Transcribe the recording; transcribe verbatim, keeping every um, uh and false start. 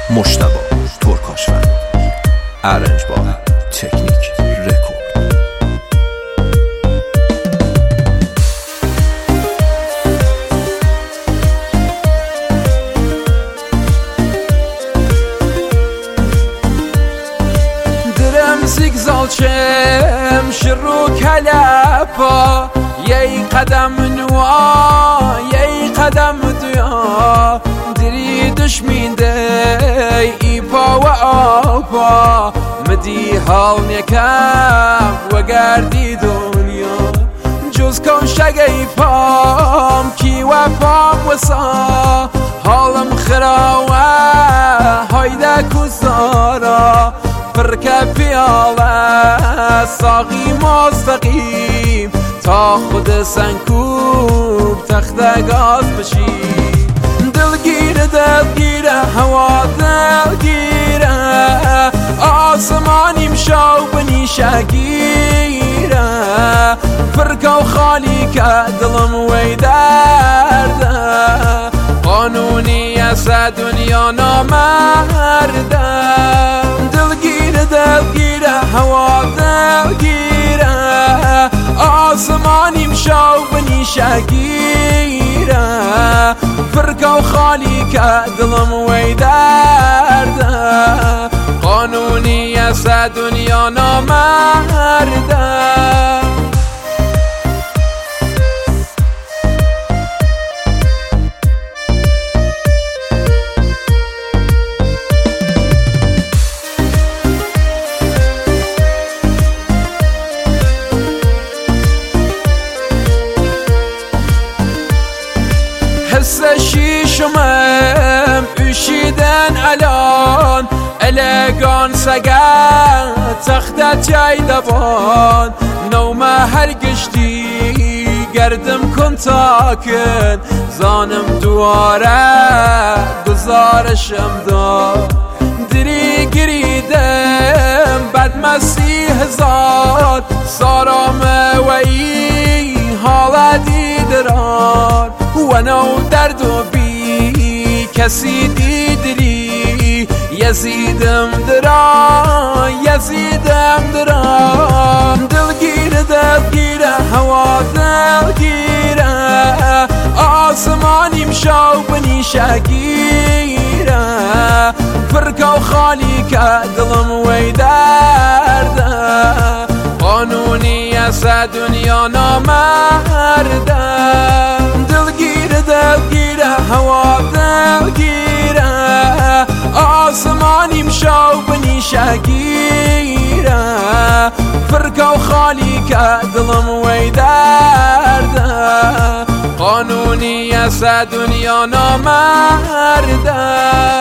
مجتبی ترکاشفر، ارنج با تکنیک رکورد. درم زیگزال چم شروع کلپا، یه قدم نوا یه قدم دویا، دری دشمینده ای پا و آپا، مدی حال نکم و گردی دنیا، جز کن شگی پام کی و پام وسا، حالم خراوه هایده کسارا، فرکه پیاله ساقی مستقیم، تا خود سنکوب تخته گاز بشی، دلگیره دلگیره هوا دلگیره، آسمانیم شو بنیشه گیره، فرکه و خالی که دلم وی درده، قانونی از دنیا نامرده، دلگیره دلگیره هوا دلگیره، آسمانیم شو بنیشه گیره، فرکه و خالی که دلم وی درده، قانونی از دنیا نامرده. حس شیشمم اشیدن الان، الگان سگه تخته چای دوان، نومه هر گشتی گردم کن تاکن، زانم دواره گزارشم داد، دری گریدم بد مسیح زاد، سارام وی حال دیدران، و نو درد و بی کسی دیدری، یزیدم دران یزیدم دران، دلگیره دلگیره هوا دلگیره، آسمانیم شو بنیشه گیره، فرکه و خالی که دلم وی درده، قانونی از دنیا نامرده، دلگیره دلگیره هوا دلگیره، آسمانیم شو بنیشه گیره، فرکه و خالی که دلم وی درده، قانونی از دنیا نامرده.